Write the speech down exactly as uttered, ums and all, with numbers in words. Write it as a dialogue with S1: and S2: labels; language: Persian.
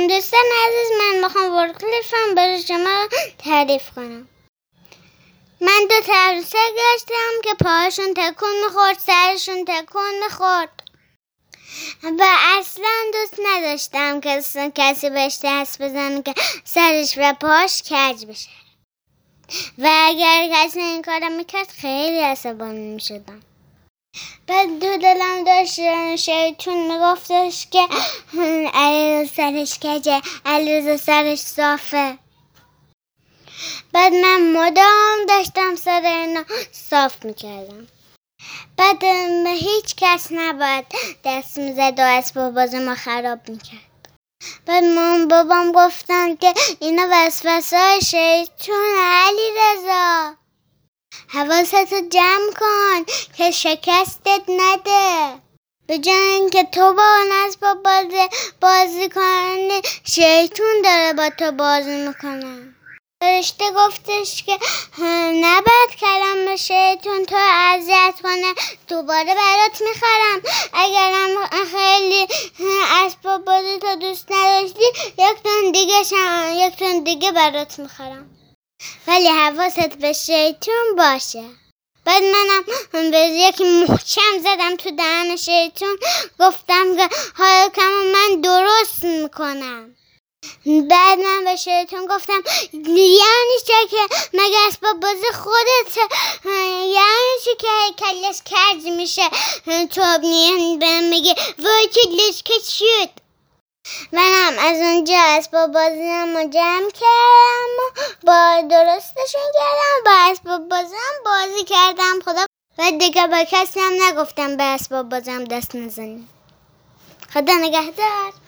S1: دوستان عزیز، من میخوام ورکلیفم برای شما تعریف کنم. من دو تا عروسک داشتم که پاهاشون تکون میخورد، سرشون تکون میخورد و اصلا دوست نداشتم که کسی بهش دست بزنه که سرش و پاش کج بشه و اگر کسی این کارو میکرد خیلی عصبانی میشدم. بعد دو دلم داشت شیطون میگفتش که علیرضا سرش کجه، علیرضا سرش صافه. بعد من مدام داشتم سر اینا صاف میکردم. بعد هیچ کس نباید دست میزد و اسباب بازی ما خراب میکرد. بعد مام بابام گفتن که اینا وسوسه های شیطون. علیرضا حواستو جمع کن که شکستت نده. به جای اینکه تو با اون اسباب بازی بازی کنی، شیطون داره با تو بازی میکنه. فرشته گفتش که نباید کلام شیطون تو اذیت کنه، دوباره برات میخرم. اگرم خیلی اسباب بازی تو دوست نداشتی، یک تون دیگه شم یک تون دیگه برات میخرم، ولی حواست به شیطون باشه. بعد منم به یکی محکم زدم تو دهن شیطون، گفتم که حالا کم من درست میکنم. بعد من به شیطون گفتم یعنی چه که مگه اسباب بازی خودت، یعنی چه که کلش کج میشه تو بهم میگی وای کلش کج شد. منم از اونجا اسباب بازیم رو جمع کردم و با درستشون کردم، با اسباب بازیم بازی کردم. خدا و دیگه با کسی هم نگفتم به اسباب بازیم دست نزنی. خدا نگهدار.